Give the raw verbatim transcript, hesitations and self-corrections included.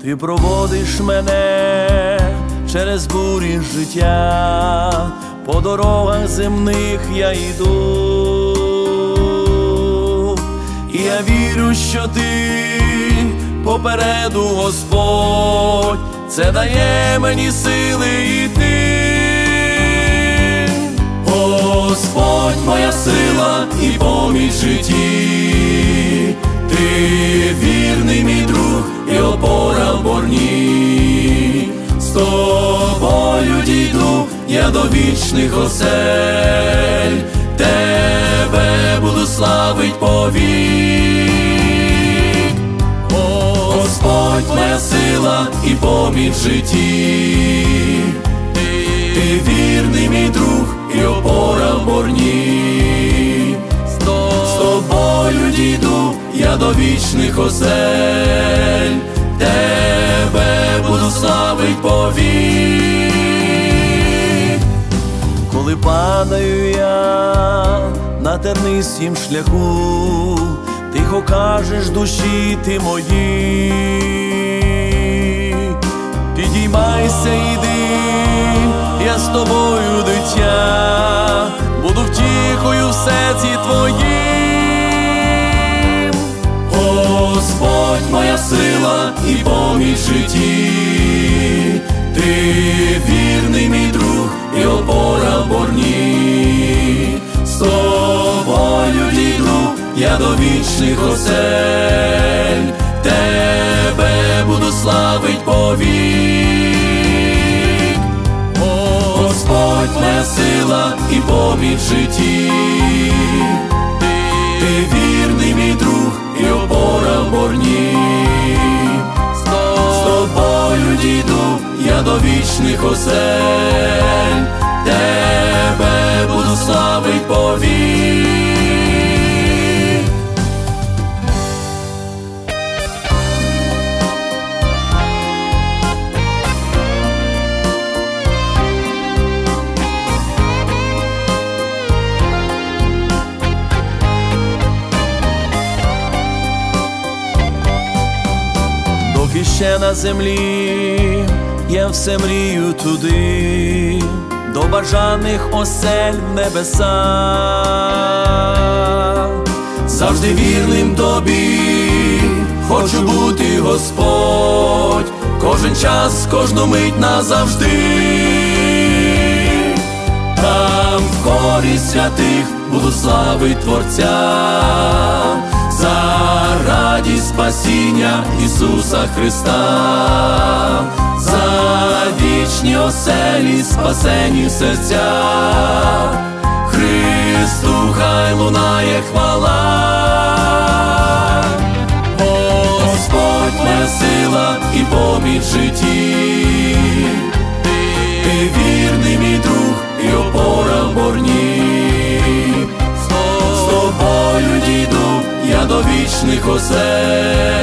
Ти проводиш мене через бурі життя, по дорогах земних я йду, і я вірю, що ти попереду, Господь, це дає мені сили йти. Господь, моя сила і поміч в житті, ти вірний мій друг і опора в борні. З тобою дійду я до вічних осель, тебе буду славить повік. Господь, моя сила і поміч в житті, ти вірний мій друг і опора в борні. З тобою дійду я до вічних осель, тебе буду славить повік. Коли падаю я на тернистім шляху, тихо кажеш душі ти мої, підіймайся, йди, я з тобою, дитя, буду втіхою в серці твоїм. Господь, моя сила і поміч в житті, ти вірний мій друг і опора в борні. З тобою дійду я до вічних осель, тебе буду славить повік. Господь, моя сила і поміч в житті, ти вірний мій друг і опора в борні. З тобою дійду я до вічних осель, тебе буду славить повік. Доки ще на землі я все мрію туди, до бажаних осель в небесах. Завжди вірним тобі хочу бути, Господь, кожен час, кожну мить назавжди. Там в хорі святих буду славить Творця за радість спасіння Ісуса Христа, за вічні оселі спасені серця. Христу хай лунає хвала. Господь, моя сила і поміч в житті, ти вірний мій друг і опора в борні. З тобою дійду я до вічних осель,